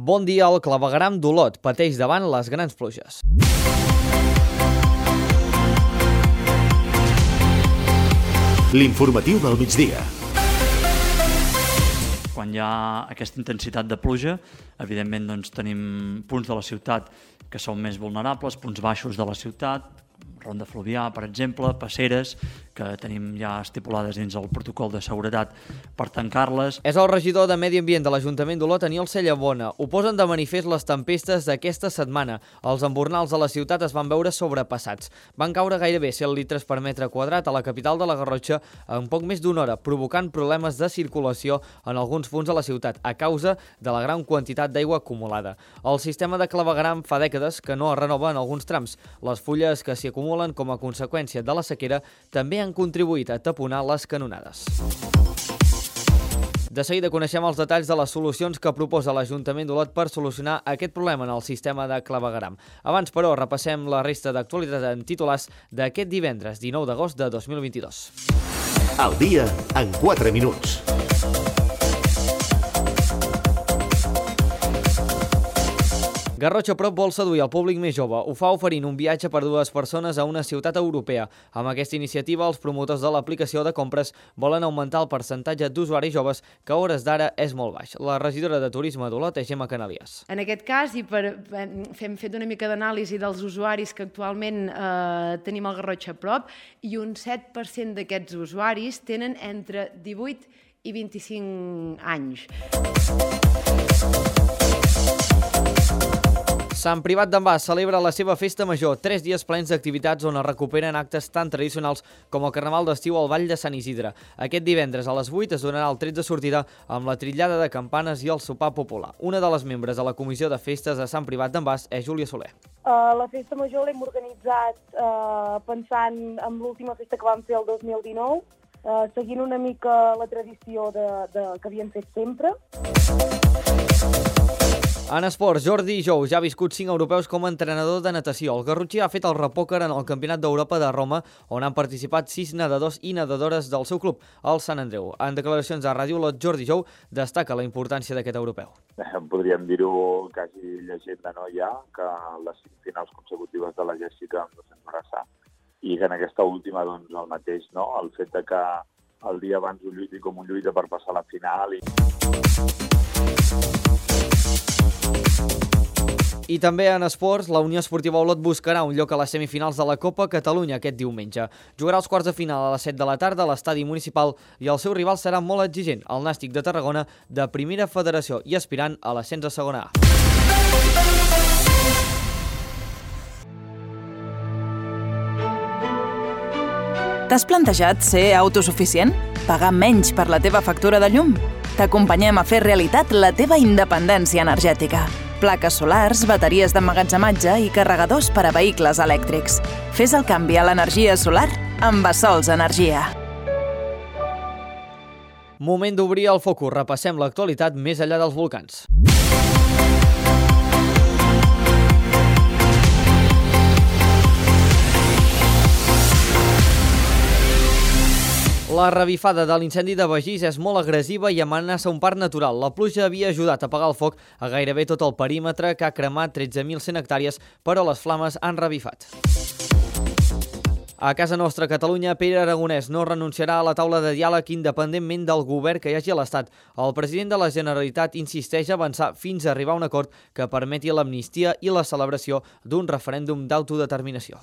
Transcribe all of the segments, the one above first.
Bon dia, el clavegueram d'Olot pateix davant les grans pluges. L'informatiu del migdia. Quan hi ha aquesta intensitat de pluja, evidentment tenim punts de la ciutat que són més vulnerables, punts baixos de la ciutat, Ronda Fluvià, per exemple, passeres, que tenim ja estipulades dins el protocol de seguretat per tancar-les. És el regidor de Medi Ambient de l'Ajuntament d'Olot, Aniol Cellabona. Ho posen de manifest les tempestes d'aquesta setmana. Els embornals de la ciutat es van veure sobrepassats. Van caure gairebé 100 litres per metre quadrat a la capital de la Garrotxa en poc més d'una hora, provocant problemes de circulació en alguns punts de la ciutat a causa de la gran quantitat d'aigua acumulada. El sistema de clavegueram fa dècades que no es renova en alguns trams. Les fulles que s'hi acumulen com a conseqüència de la sequera també han contribuït a taponar les canonades. De seguida coneixem els detalls de les solucions que proposa l'Ajuntament d'Olot per solucionar aquest problema en el sistema de clavegueram. Abans, però, repassem la resta d'actualitat en titulars d'aquest divendres, 19 d'agost de 2022. El dia en 4 minuts. Garrotxa Prop vol seduir el públic més jove. Ho fa oferint un viatge per 2 persones a una ciutat europea. Amb aquesta iniciativa, els promotors de l'aplicació de compres volen augmentar el percentatge d'usuaris joves que a hores d'ara és molt baix. La regidora de Turisme d'Olot és Gemma Canalies. En aquest cas, i hem fet una mica d'anàlisi dels usuaris que actualment tenim al Garrotxa Prop, i un 7% d'aquests usuaris tenen entre 18 i 25 anys. Sant Privat d'en Bas celebra la seva festa major, 3 dies plens d'activitats on es recuperen actes tan tradicionals com el Carnaval d'estiu al Vall de Sant Isidre. Aquest divendres a les 8 es donarà el tret de sortida amb la trillada de campanes i el sopar popular. Una de les membres de la Comissió de Festes de Sant Privat d'en Bas és Júlia Soler. La festa major l'hem organitzat pensant en l'última festa que vam fer el 2019, seguint una mica la tradició que havíem fet sempre. En esports, Jordi Jou ja ha viscut 5 europeus com a entrenador de natació. El garrotxí ha fet el repòquer en el Campionat d'Europa de Roma, on han participat 6 nedadors i nedadores del seu club, el Sant Andreu. En declaracions a Ràdio Olot, Jordi Jou destaca la importància d'aquest europeu. Podríem dir-ho quasi llegenda, no, ja, que les 5 finals consecutives de la Jessica amb 200 braçar, i que en aquesta última, el mateix, no?, el fet de que el dia abans ho lluiti com un lluita per passar a la final. I també en esports, la Unió Esportiva Olot buscarà un lloc a les semifinals de la Copa Catalunya aquest diumenge. Jugarà els quarts de final a les 7 de la tarda a l'estadi municipal i el seu rival serà molt exigent, el Nàstic de Tarragona, de primera federació i aspirant a l'ascens a segona A. T'has plantejat ser autosuficient? Pagar menys per la teva factura de llum? T'acompanyem a fer realitat la teva independència energètica. Plaques solars, bateries d'emmagatzematge i carregadors per a vehicles elèctrics. Fes el canvi a l'energia solar amb Bassols Energia. Moment d'obrir el focus. Repassem l'actualitat més enllà dels volcans. La revifada de l'incendi de Begís és molt agressiva i amenaça un parc natural. La pluja havia ajudat a apagar el foc a gairebé tot el perímetre, que ha cremat 13.100 hectàrees, però les flames han revifat. A casa nostra, Catalunya, Pere Aragonès no renunciarà a la taula de diàleg independentment del govern que hi hagi a l'Estat. El president de la Generalitat insisteix a avançar fins a arribar a un acord que permeti l'amnistia i la celebració d'un referèndum d'autodeterminació.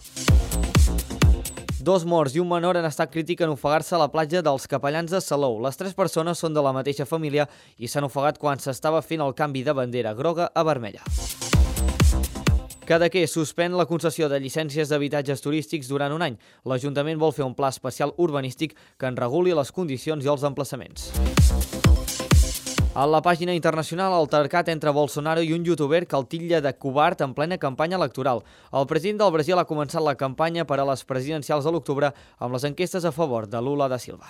2 morts i un menor han estat crítics en ofegar-se a la platja dels Capellans de Salou. Les 3 persones són de la mateixa família i s'han ofegat quan s'estava fent el canvi de bandera groga a vermella. Cadaqués suspèn la concessió de llicències d'habitatges turístics durant un any. L'Ajuntament vol fer un pla especial urbanístic que en reguli les condicions i els emplaçaments. A la pàgina internacional, altercat entre Bolsonaro i un youtuber que el titlla de covard en plena campanya electoral. El president del Brasil ha començat la campanya per a les presidencials de l'octubre amb les enquestes a favor de Lula da Silva.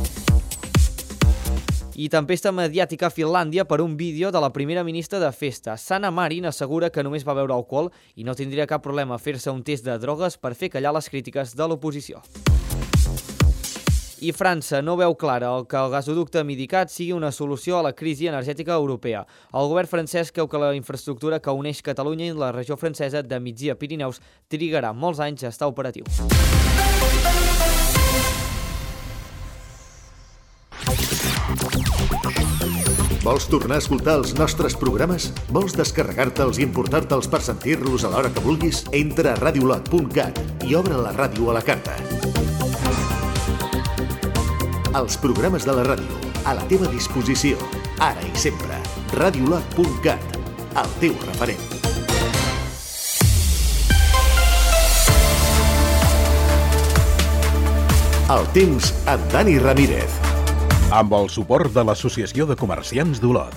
I tempesta mediàtica a Finlàndia per un vídeo de la primera ministra de festa. Sanna Marin assegura que només va beure alcohol i no tindria cap problema a fer-se un test de drogues per fer callar les crítiques de l'oposició. I França no veu clara que el gasoducte Midicat sigui una solució a la crisi energètica europea. El govern francès creu que la infraestructura que uneix Catalunya i la regió francesa de Migdia-Pirineus trigarà molts anys a estar operatiu. Vols tornar a escoltar els nostres programes? Vols descarregar-te'ls i emportar-te'ls per sentir-los a l'hora que vulguis? Entra a radiolot.cat i obre la ràdio a la carta. Els programes de la ràdio, a la teva disposició, ara i sempre. Radiolot.cat, el teu referent. El temps amb Dani Ramírez. Amb el suport de l'Associació de Comerciants d'Olot.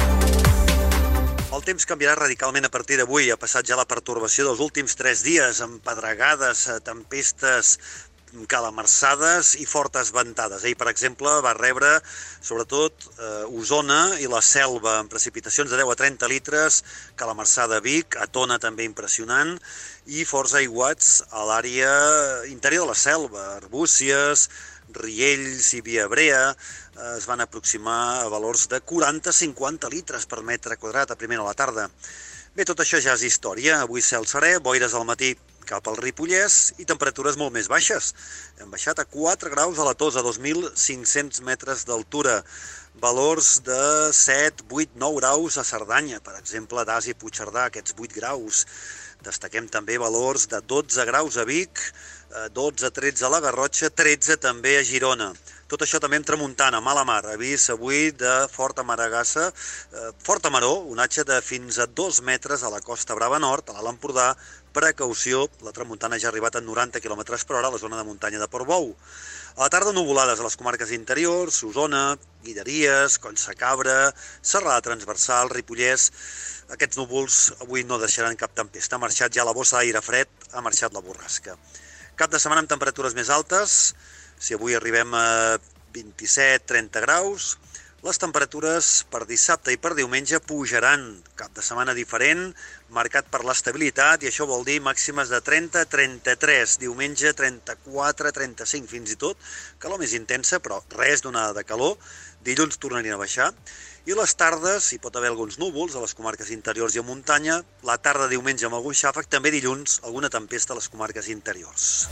El temps canviarà radicalment a partir d'avui. Ha passat ja la pertorbació dels últims 3 dies, amb pedregades, tempestes, calamarsades i fortes ventades. Ahir, per exemple, va rebre sobretot Osona i la Selva, amb precipitacions de 10 a 30 litres, calamarsada a Vic, a Tona també impressionant, i forts aiguats a l'àrea interior de la Selva, Arbúcies, Riells i Viabrea es van aproximar a valors de 40-50 litres per metre quadrat a primera hora de la tarda. Bé, tot això ja és història. Avui cel serè, boires al matí cap al Ripollès i temperatures molt més baixes. Hem baixat a 4 graus a la Tosa, 2.500 metres d'altura. Valors de 7, 8, 9 graus a Cerdanya, per exemple, a Das i Puigcerdà, aquests 8 graus. Destaquem també valors de 12 graus a Vic, 12-13 a la Garrotxa, 13 també a Girona. Tot això també amb tramuntana, mala mar. Avís avui de forta maragassa, forta maró, onatge de fins a 2 metres a la Costa Brava Nord, a l'Alt Empordà. Precaució, la tramuntana ja ha arribat a 90 km per hora a la zona de muntanya de Portbou. A la tarda, nuvolades a les comarques interiors, Osona, Guilleries, Collsacabra, Serrada Transversal, Ripollès. Aquests núvols avui no deixaran cap tempesta. Ha marxat ja la bossa d'aire fred, ha marxat la borrasca. Cap de setmana amb temperatures més altes. Si avui arribem a 27-30 graus, les temperatures per dissabte i per diumenge pujaran. Cap de setmana diferent, marcat per l'estabilitat, i això vol dir màximes de 30-33, diumenge 34-35 fins i tot, calor més intensa, però res d'onada de calor. Dilluns tornarien a baixar. I les tardes, hi pot haver alguns núvols a les comarques interiors i a muntanya. La tarda diumenge amb algun xàfec, també dilluns alguna tempesta a les comarques interiors.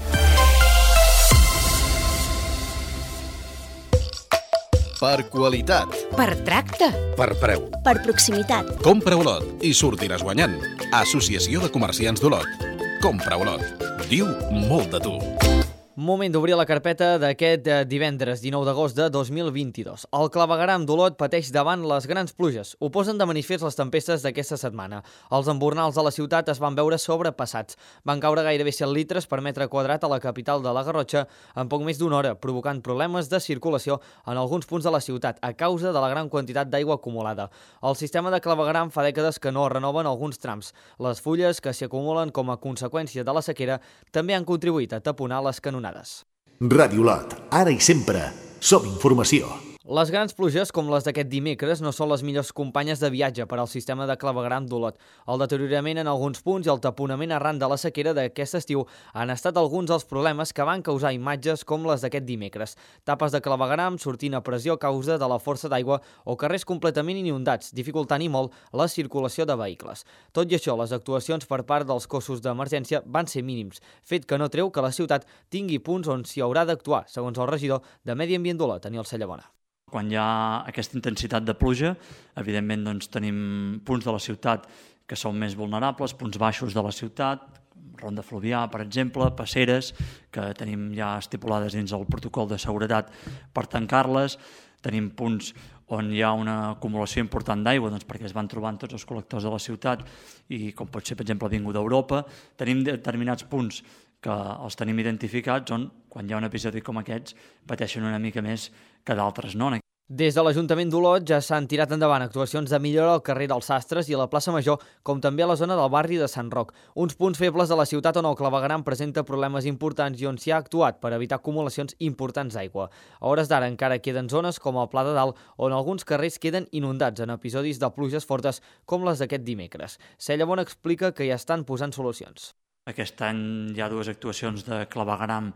Per qualitat. Per tracte. Per preu. Per proximitat. Compra Olot i sortiràs guanyant. Associació de Comerciants d'Olot. Compra Olot. Diu molt de tu. Moment d'obrir la carpeta d'aquest divendres 19 d'agost de 2022. El clavegueram d'Olot pateix davant les grans pluges. Ho posen de manifest les tempestes d'aquesta setmana. Els embornals de la ciutat es van veure sobrepassats. Van caure gairebé 100 litres per metre quadrat a la capital de la Garrotxa en poc més d'una hora, provocant problemes de circulació en alguns punts de la ciutat a causa de la gran quantitat d'aigua acumulada. El sistema de clavegueram fa dècades que no es renoven alguns trams. Les fulles que s'hi acumulen com a conseqüència de la sequera també han contribuït a taponar les canonades. Ràdio Olot, ara i sempre, som informació. Les grans pluges, com les d'aquest dimecres, no són les millors companyes de viatge per al sistema de clavegueram d'Olot. El deteriorament en alguns punts i el taponament arran de la sequera d'aquest estiu han estat alguns dels problemes que van causar imatges com les d'aquest dimecres. Tapes de clavegueram sortint a pressió a causa de la força d'aigua o carrers completament inundats, dificultant i molt la circulació de vehicles. Tot i això, les actuacions per part dels cossos d'emergència van ser mínims, fet que no treu que la ciutat tingui punts on s'hi haurà d'actuar, segons el regidor de Medi Ambient d'Olot, Daniel Cellabona. Quan hi ha aquesta intensitat de pluja, evidentment doncs, tenim punts de la ciutat que són més vulnerables, punts baixos de la ciutat, Ronda Fluvià, per exemple, passeres, que tenim ja estipulades dins el protocol de seguretat per tancar-les. Tenim punts on hi ha una acumulació important d'aigua, doncs, perquè es van trobant tots els col·lectors de la ciutat i com pot ser, per exemple, Avinguda Europa. Tenim determinats punts que els tenim identificats on, quan hi ha un episodi com aquests, pateixen una mica més que d'altres, no? Des de l'Ajuntament d'Olot ja s'han tirat endavant actuacions de millora al carrer dels Sastres i a la plaça Major, com també a la zona del barri de Sant Roc. Uns punts febles de la ciutat on el clavegueram presenta problemes importants i on s'hi ha actuat per evitar acumulacions importants d'aigua. A hores d'ara encara queden zones com el Pla de Dalt, on alguns carrers queden inundats en episodis de pluges fortes com les d'aquest dimecres. Cellabona explica que hi estan posant solucions. Aquest any hi ha 2 actuacions de clavegueram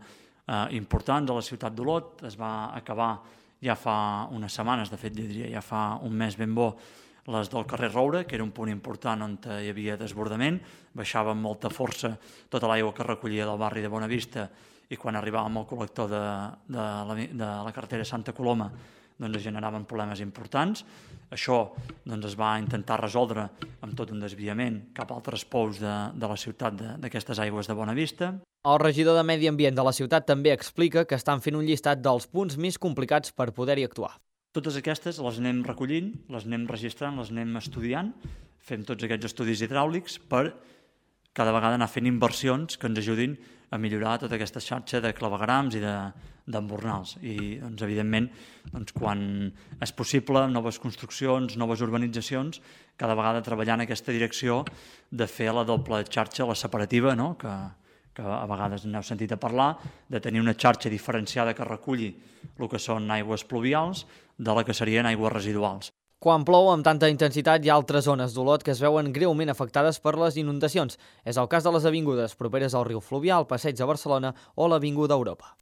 importants a la ciutat d'Olot. Es va acabar ja fa unes setmanes, de fet, diria, ja fa un mes ben bo, les del carrer Roure, que era un punt important on hi havia desbordament. Baixava amb molta força tota l'aigua que recollia del barri de Bonavista i quan arribàvem al col·lector de la carretera Santa Coloma doncs es generaven problemes importants. Això es va intentar resoldre amb tot un desviament cap a altres pous de la ciutat d'aquestes aigües de Bonavista. El regidor de Medi Ambient de la ciutat també explica que estan fent un llistat dels punts més complicats per poder-hi actuar. Totes aquestes les anem recollint, les anem registrant, les anem estudiant, fem tots aquests estudis hidràulics per cada vegada anar fent inversions que ens ajudin a millorar tota aquesta xarxa de claveguerams i d'embornals. I, evidentment, quan és possible, noves construccions, noves urbanitzacions, cada vegada treballar en aquesta direcció de fer la doble xarxa, la separativa, no? que a vegades n'heu sentit a parlar, de tenir una xarxa diferenciada que reculli el que són aigües pluvials de la que serien aigües residuals. Quan plou amb tanta intensitat hi ha altres zones d'Olot que es veuen greument afectades per les inundacions. És el cas de les avingudes properes al riu Fluvià, al Passeig de Barcelona o l'Avinguda Europa.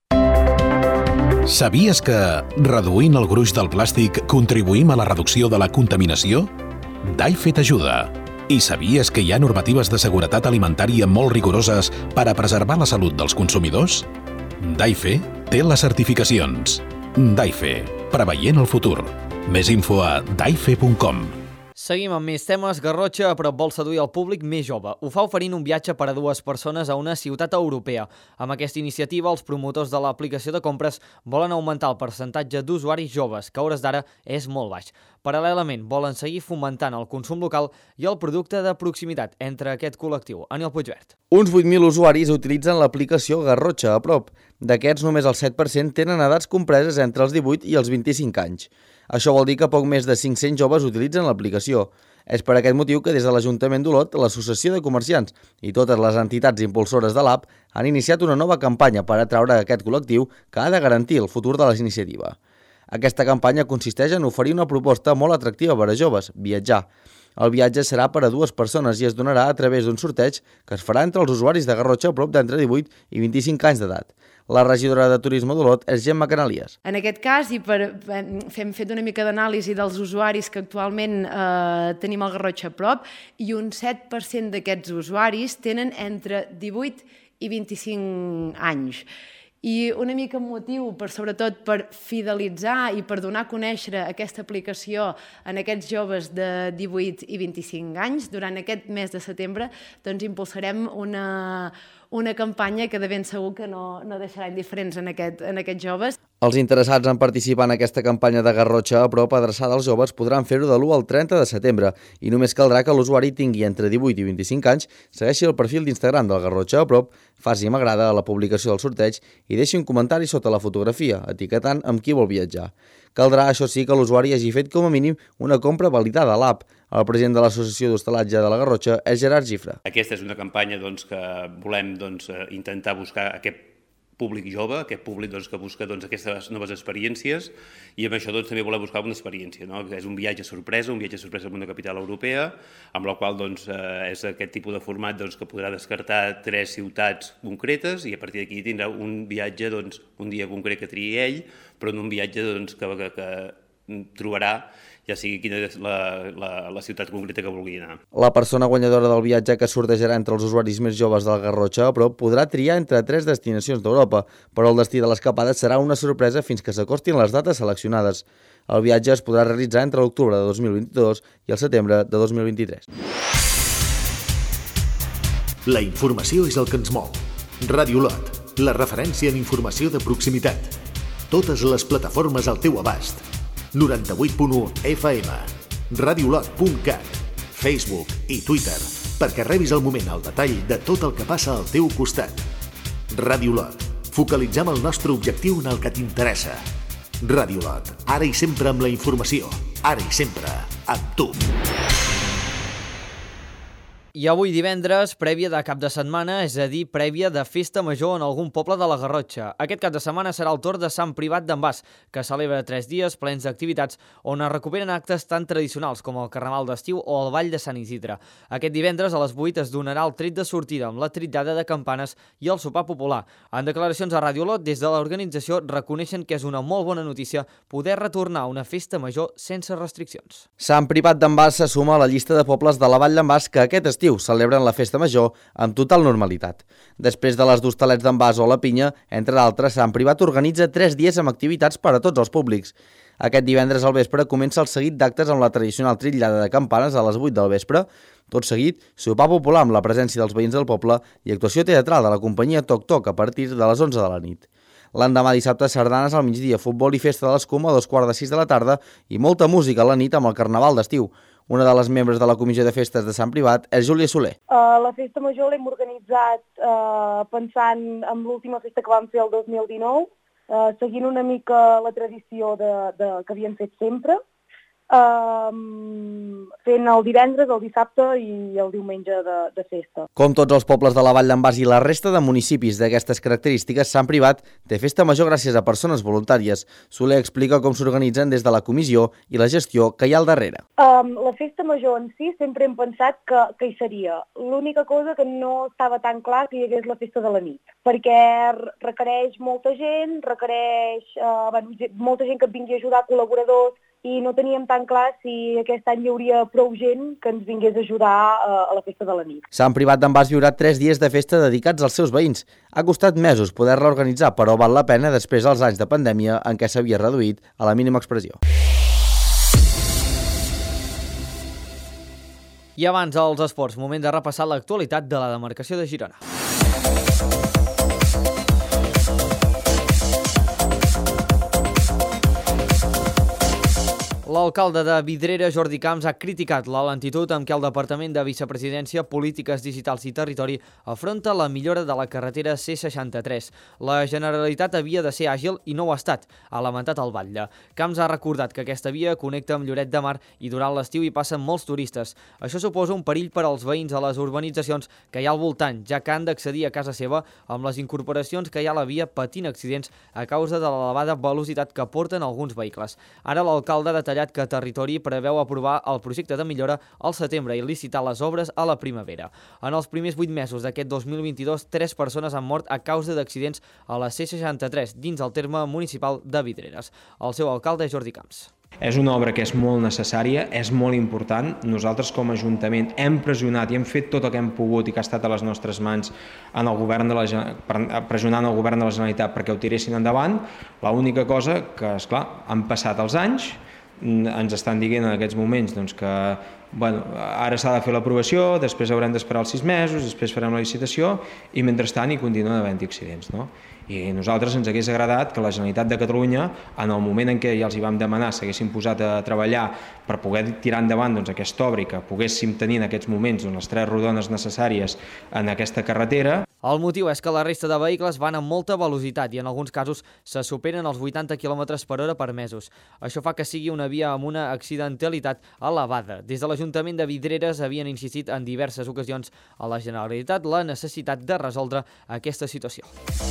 Sabies que, reduint el gruix del plàstic, contribuïm a la reducció de la contaminació? Daife t'ajuda. I sabies que hi ha normatives de seguretat alimentària molt rigoroses per a preservar la salut dels consumidors? Daife té les certificacions. Daife, preveient el futur. Més info a daife.com. Seguim amb més temes. Garrotxa, però vol seduir el públic més jove. Ho fa oferint un viatge per a 2 persones a una ciutat europea. Amb aquesta iniciativa, els promotors de l'aplicació de compres volen augmentar el percentatge d'usuaris joves, que a hores d'ara és molt baix. Paral·lelament, volen seguir fomentant el consum local i el producte de proximitat entre aquest col·lectiu. Aniol Puigvert. Uns 8.000 usuaris utilitzen l'aplicació Garrotxa a prop. D'aquests, només el 7% tenen edats compreses entre els 18 i els 25 anys. Això vol dir que poc més de 500 joves utilitzen l'aplicació. És per aquest motiu que des de l'Ajuntament d'Olot, l'Associació de Comerciants i totes les entitats impulsores de l'app han iniciat una nova campanya per atraure aquest col·lectiu que ha de garantir el futur de la iniciativa. Aquesta campanya consisteix en oferir una proposta molt atractiva per a joves, viatjar. El viatge serà per a 2 persones i es donarà a través d'un sorteig que es farà entre els usuaris de Garrotxa a prop d'entre 18 i 25 anys d'edat. La regidora de Turisme d'Olot és Gemma Canalies. En aquest cas, i hem fet una mica d'anàlisi dels usuaris que actualment tenim al Garrotxa a prop, i un 7% d'aquests usuaris tenen entre 18 i 25 anys. I una mica motiu, sobretot per fidelitzar i per donar a conèixer aquesta aplicació en aquests joves de 18 i 25 anys, durant aquest mes de setembre doncs impulsarem una campanya que de ben segur que no deixarà indiferents en aquests joves. Els interessats en participar en aquesta campanya de Garrotxa a prop adreçada als joves podran fer-ho de l'1 al 30 de setembre i només caldrà que l'usuari tingui entre 18 i 25 anys, segueixi el perfil d'Instagram del Garrotxa a prop, faci m'agrada a la publicació del sorteig i deixi un comentari sota la fotografia, etiquetant amb qui vol viatjar. Caldrà, això sí, que l'usuari hagi fet com a mínim una compra validada a l'app. El president de l'Associació d'Hostalatge de la Garrotxa és Gerard Gifra. Aquesta és una campanya que volem intentar buscar aquest públic jove, aquest públic que busca aquestes noves experiències, i amb això també volem buscar una experiència. És un viatge sorpresa a una capital europea, amb la qual és aquest tipus de format que podrà descartar 3 ciutats concretes i a partir d'aquí tindrà un viatge, un dia concret que triï ell, però en un viatge que trobarà ja sigui quina és la ciutat concreta que vulgui anar. La persona guanyadora del viatge que sortejarà entre els usuaris més joves del Garrotxa a prop podrà triar entre 3 destinacions d'Europa, però el destí de l'escapada serà una sorpresa fins que s'acostin les dates seleccionades. El viatge es podrà realitzar entre l'octubre de 2022 i el setembre de 2023. La informació és el que ens mou. Ràdio Olot, la referència en informació de proximitat. Totes les plataformes al teu abast. 98.1 FM, radiolot.cat, Facebook i Twitter, perquè rebis al moment el detall de tot el que passa al teu costat. Ràdio Olot, focalitzem el nostre objectiu en el que t'interessa. Ràdio Olot, ara i sempre amb la informació, ara i sempre amb tu. I avui divendres, prèvia de cap de setmana, és a dir, prèvia de festa major en algun poble de la Garrotxa. Aquest cap de setmana serà el torn de Sant Privat d'en Bas, que celebra 3 dies plens d'activitats on es recuperen actes tan tradicionals com el Carnaval d'estiu o el Ball de Sant Isidre. Aquest divendres a les 8 es donarà el tret de sortida amb la tritllada de campanes i el sopar popular. En declaracions a Ràdio Lot, des de l'organització reconeixen que és una molt bona notícia poder retornar a una festa major sense restriccions. Sant Privat d'en Bas se suma a la llista de pobles de la Vall d'en Bas que aquest estiu celebren la festa major amb total normalitat. Després de les d'Hostalets d'en Bas o la Pinya, entre d'altres, Sant Privat organitza 3 dies amb activitats per a tots els públics. Aquest divendres al vespre comença el seguit d'actes amb la tradicional trillada de campanes a les 8 del vespre. Tot seguit, sopar popular amb la presència dels veïns del poble i actuació teatral de la companyia Toc Toc a partir de les 11 de la nit. L'endemà dissabte, sardanes al migdia, futbol i festa de l'Escuma a 5:45 de la tarda i molta música a la nit amb el Carnaval d'estiu. Una de les membres de la Comissió de Festes de Sant Privat és Júlia Soler. La festa major l'hem organitzat pensant en l'última festa que vam fer el 2019, seguint una mica la tradició que havíem fet sempre, fent el divendres, el dissabte i el diumenge de festa. Com tots els pobles de la Vall d'en Bas i la resta de municipis d'aquestes característiques, Sant Privat té festa major gràcies a persones voluntàries. Soler explica com s'organitzen des de la comissió i la gestió que hi ha al darrere. La festa major en si sempre hem pensat que hi seria. L'única cosa que no estava tan clar que hi hagués la festa de la nit, perquè requereix molta gent, molta gent que et vingui a ajudar, col·laboradors, i no teníem tan clar si aquest any hi hauria prou gent que ens vingués a ajudar a la festa de la nit. Sant Privat d'en Bas viurà 3 dies de festa dedicats als seus veïns. Ha costat mesos poder-la organitzar, però val la pena després dels anys de pandèmia en què s'havia reduït a la mínima expressió. I abans als esports, moment de repassar l'actualitat de la demarcació de Girona. L'alcalde de Vidrera, Jordi Camps, ha criticat la lentitud amb què el Departament de Vicepresidència, Polítiques Digitals i Territori afronta la millora de la carretera C63. La Generalitat havia de ser àgil i no ho ha estat, ha lamentat el batlle. Camps ha recordat que aquesta via connecta amb Lloret de Mar i durant l'estiu hi passen molts turistes. Això suposa un perill per als veïns de les urbanitzacions que hi ha al voltant, ja que han d'accedir a casa seva amb les incorporacions que hi ha a la via patint accidents a causa de l'elevada velocitat que porten alguns vehicles. Ara l'alcalde ha detallat que Territori preveu aprovar el projecte de millora al setembre i licitar les obres a la primavera. En els primers 8 mesos d'aquest 2022, 3 persones han mort a causa d'accidents a la C63 dins el terme municipal de Vidreres. El seu alcalde és Jordi Camps. És una obra que és molt necessària, és molt important. Nosaltres com a Ajuntament hem pressionat i hem fet tot el que hem pogut i que ha estat a les nostres mans en el govern pressionant el govern de la Generalitat perquè ho tiressin endavant. L'única cosa que, esclar, han passat els anys, ens estan dient en aquests moments que ara s'ha de fer l'aprovació, després haurem d'esperar els 6 mesos, després farem la licitació i mentrestant hi continuen havent-hi accidents. I a nosaltres ens hagués agradat que la Generalitat de Catalunya, en el moment en què ja els hi vam demanar, s'haguessin posat a treballar per poder tirar endavant aquesta obra i que poguéssim tenir en aquests moments les 3 rodones necessàries en aquesta carretera. El motiu és que la resta de vehicles van amb molta velocitat i en alguns casos se superen els 80 km/h per mesos. Això fa que sigui una via amb una accidentalitat elevada. Des de l'Ajuntament de Vidreres havien insistit en diverses ocasions a la Generalitat la necessitat de resoldre aquesta situació.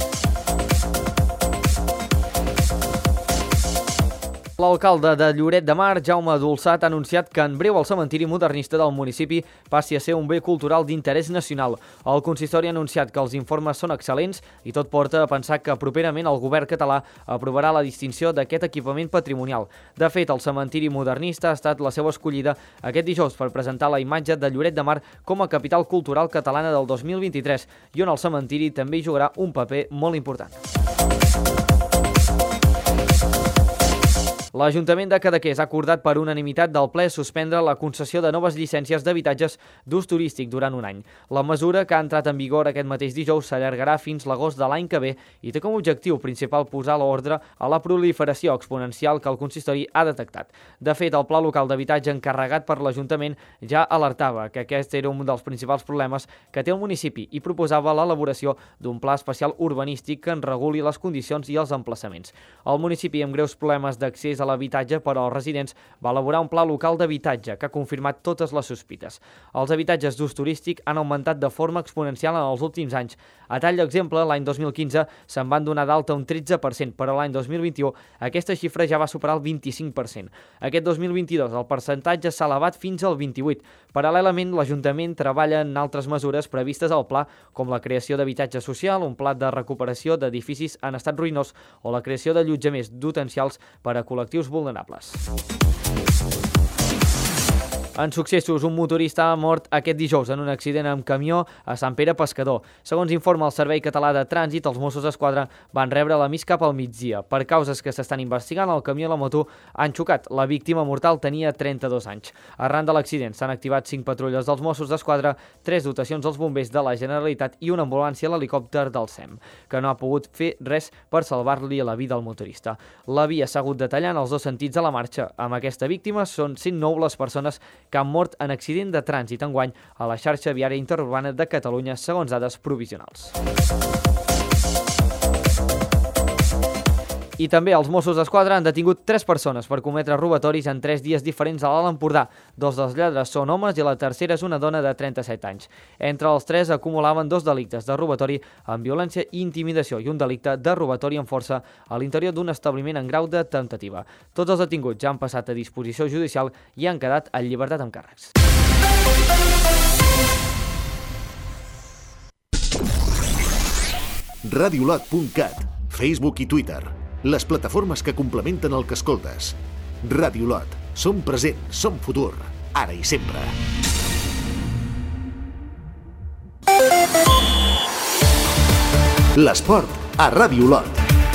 L'alcalde de Lloret de Mar, Jaume Dolçat, ha anunciat que en breu el cementiri modernista del municipi passi a ser un bé cultural d'interès nacional. El consistori ha anunciat que els informes són excel·lents i tot porta a pensar que properament el govern català aprovarà la distinció d'aquest equipament patrimonial. De fet, el cementiri modernista ha estat la seva escollida aquest dijous per presentar la imatge de Lloret de Mar com a capital cultural catalana del 2023 i on el cementiri també hi jugarà un paper molt important. L'Ajuntament de Cadaqués ha acordat per unanimitat del ple suspendre la concessió de noves llicències d'habitatges d'ús turístic durant un any. La mesura, que ha entrat en vigor aquest mateix dijous, s'allargarà fins l'agost de l'any que ve i té com a objectiu principal posar l'ordre a la proliferació exponencial que el consistori ha detectat. De fet, el Pla Local d'Habitatge encarregat per l'Ajuntament ja alertava que aquest era un dels principals problemes que té el municipi i proposava l'elaboració d'un pla especial urbanístic que en reguli les condicions i els emplaçaments. El municipi, amb greus problemes d'accés a l'habitatge per als residents va elaborar un pla local d'habitatge que ha confirmat totes les sospites. Els habitatges d'ús turístic han augmentat de forma exponencial en els últims anys. A tall d'exemple, l'any 2015 se'n van donar d'alta un 13%, però l'any 2021 aquesta xifra ja va superar el 25%. Aquest 2022 el percentatge s'ha elevat fins al 28%. Paral·lelament, l'Ajuntament treballa en altres mesures previstes al pla, com la creació d'habitatge social, un pla de recuperació d'edificis en estat ruïnós o la creació d'allotjaments dotencials per a col·lectius vulnerables. En successos, un motorista ha mort aquest dijous en un accident amb camió a Sant Pere Pescador. Segons informa el Servei Català de Trànsit, els Mossos d'Esquadra van rebre l'avís cap al migdia. Per causes que s'estan investigant, el camió i la moto han xocat. La víctima mortal tenia 32 anys. Arran de l'accident s'han activat 5 patrulles dels Mossos d'Esquadra, 3 dotacions dels bombers de la Generalitat i una ambulància a l'helicòpter del SEM, que no ha pogut fer res per salvar-li la vida al motorista. La via s'ha hagut de tallar en els dos sentits a la marxa. Amb aquesta víctima són 109 les persones que han mort en accident de trànsit enguany a la xarxa viària interurbana de Catalunya, segons dades provisionals. I també els Mossos d'Esquadra han detingut 3 persones per cometre robatoris en 3 dies diferents a l'Alt Empordà. 2 dels lladres són homes i la tercera és una dona de 37 anys. Entre els 3 acumulaven 2 delictes de robatori amb violència i intimidació i un delicte de robatori amb força a l'interior d'un establiment en grau de temptativa. Tots els detinguts ja han passat a disposició judicial i han quedat en llibertat amb càrrecs. Radiolot.cat, Facebook i Twitter. Les plataformes que complementen el que escoltes. Radiolot. Som present, som futur. Ara i sempre. L'esport a Radiolot.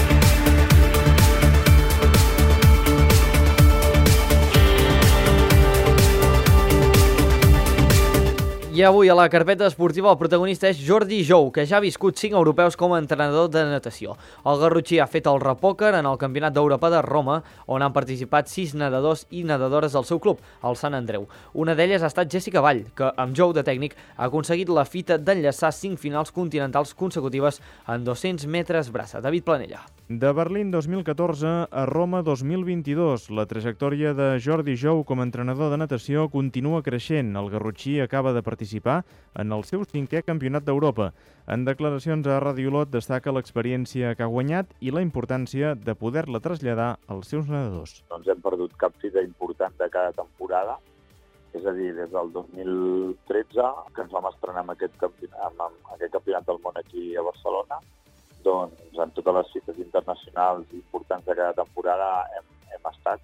I avui a la carpeta esportiva el protagonista és Jordi Jou, que ja ha viscut 5 europeus com a entrenador de natació. El garrotxí ha fet el repòquer en el Campionat d'Europa de Roma, on han participat 6 nedadors i nedadores del seu club, el Sant Andreu. Una d'elles ha estat Jessica Vall, que amb Jou de tècnic ha aconseguit la fita d'enllaçar 5 finals continentals consecutives en 200 metres braça. David Planella. De Berlín 2014 a Roma 2022, la trajectòria de Jordi Jou com a entrenador de natació continua creixent. El garrotxí acaba de participar en el seu 5è Campionat d'Europa. En declaracions a Radiolot destaca l'experiència que ha guanyat i la importància de poder-la traslladar als seus nedadors. No ens hem perdut cap fita important de cada temporada, és a dir, des del 2013, que ens vam estrenar amb aquest campionat del món aquí a Barcelona, doncs en totes les fites internacionals importants de cada temporada hem estat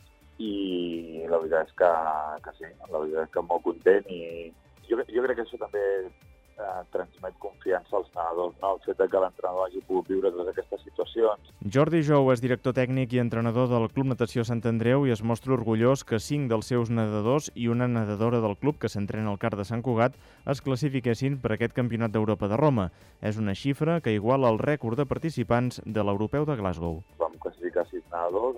i la veritat és que sí, la veritat és que molt content i jo crec que això també transmet confiança als nedadors, no? El fet que l'entrenador hagi pogut viure totes aquestes situacions. Jordi Jou és director tècnic i entrenador del Club Natació Sant Andreu i es mostra orgullós que 5 dels seus nedadors i una nedadora del club que s'entrena al CAR de Sant Cugat es classifiquessin per aquest Campionat d'Europa de Roma. És una xifra que iguala el rècord de participants de l'Europeu de Glasgow. Vam classificar 6 nedadors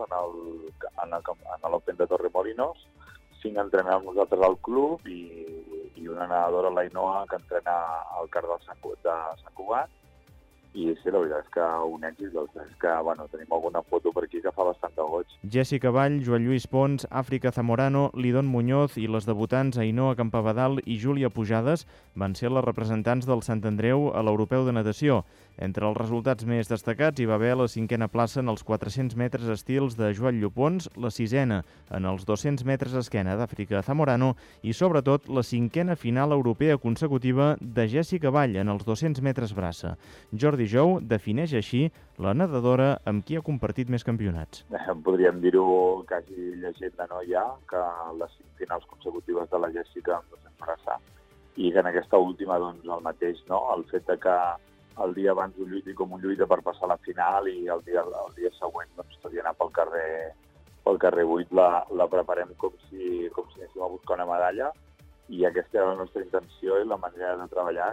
en l'Open de Torremolinos, 5 entrenem nosaltres al club i una nedadora, l'Ainoa, que entrena al CAR de Sant Cugat. I sí, la veritat és que un èxit, la veritat és que tenim alguna foto per aquí que fa bastant de goig. Jessica Vall, Joan Lluís Pons, Àfrica Zamorano, Lidón Muñoz i les debutants Ainhoa Campabadal i Júlia Pujades van ser les representants del Sant Andreu a l'Europeu de Natació. Entre els resultats més destacats hi va haver la 5a plaça en els 400 metres estils de Joan Llopons, la 6a en els 200 metres esquena d'Àfrica Zamorano i, sobretot, la 5a final europea consecutiva de Jessica Vall en els 200 metres braça. Jordi Jou defineix així la nedadora amb qui ha compartit més campionats. Podríem dir-ho quasi llegenda, no, ja, que les 5 finals consecutives de la Jessica amb 200 braça i que en aquesta última, doncs, el mateix, no? El fet que el dia abans ho lluiti com un lluita per passar a la final i el dia següent, doncs, tot i anar pel carrer 8 la preparem com si anéssim a buscar una medalla i aquesta era la nostra intenció i la manera de treballar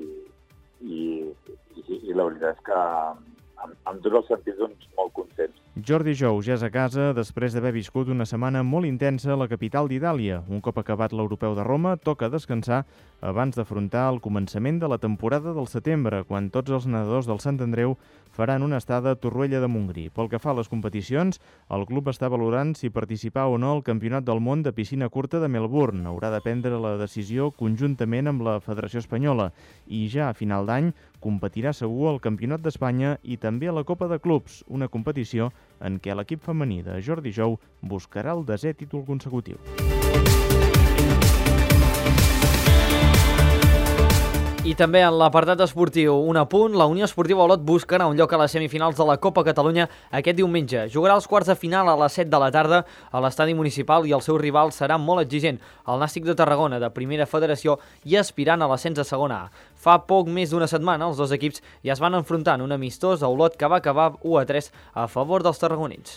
i la veritat és que en tots els sentits doncs, molt contents. Jordi Jou ja és a casa després d'haver viscut una setmana molt intensa a la capital d'Itàlia. Un cop acabat l'Europeu de Roma, toca descansar abans d'afrontar el començament de la temporada del setembre, quan tots els nedadors del Sant Andreu faran una estada a Torroella de Montgrí. Pel que fa a les competicions, el club està valorant si participar o no al Campionat del Món de Piscina Curta de Melbourne. Haurà de prendre la decisió conjuntament amb la Federació Espanyola i ja a final d'any competirà segur al Campionat d'Espanya i també a la Copa de Clubs, una competició en què l'equip femení de Jordi Jou buscarà el 10è títol consecutiu. I també en l'apartat esportiu, un apunt, la Unió Esportiva Olot buscarà un lloc a les semifinals de la Copa Catalunya aquest diumenge. Jugarà els quarts de final a les 7 de la tarda a l'estadi municipal i el seu rival serà molt exigent, el Nàstic de Tarragona, de primera federació i aspirant a l'ascens a segona A. Fa poc més d'una setmana els dos equips ja es van enfrontar en un amistós a Olot que va acabar 1-3 a favor dels tarragonins.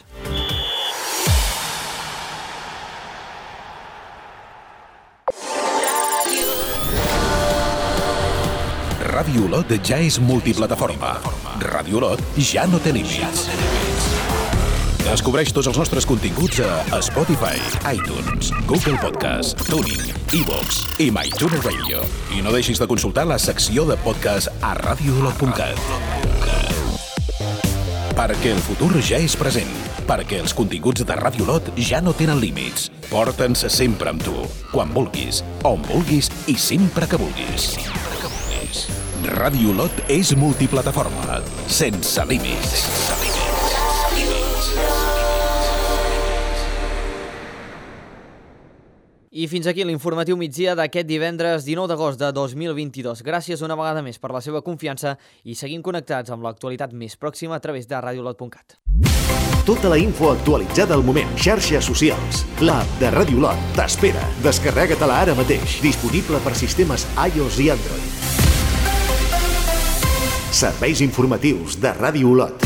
Ràdio Olot ja és multiplataforma. Ràdio Olot ja no té límits. Descobreix tots els nostres continguts a Spotify, iTunes, Google Podcast, TuneIn, iVoox i MyTuner Radio. I no deixis de consultar la secció de podcast a radioolot.cat. Perquè el futur ja és present. Perquè els continguts de Ràdio Olot ja no tenen límits. Porta'ns sempre amb tu, quan vulguis, on vulguis i sempre que vulguis. Ràdio Olot és multiplataforma, sense límits. I fins aquí l'informatiu migdia d'aquest divendres 19 d'agost de 2022. Gràcies una vegada més per la seva confiança i seguim connectats amb l'actualitat més pròxima a través de radioolot.cat. Tota la info actualitzada al moment. Xarxes socials. L'app de Ràdio Olot t'espera. Descarrega-te-la ara mateix. Disponible per sistemes iOS i Android. Serveis informatius de Ràdio Olot.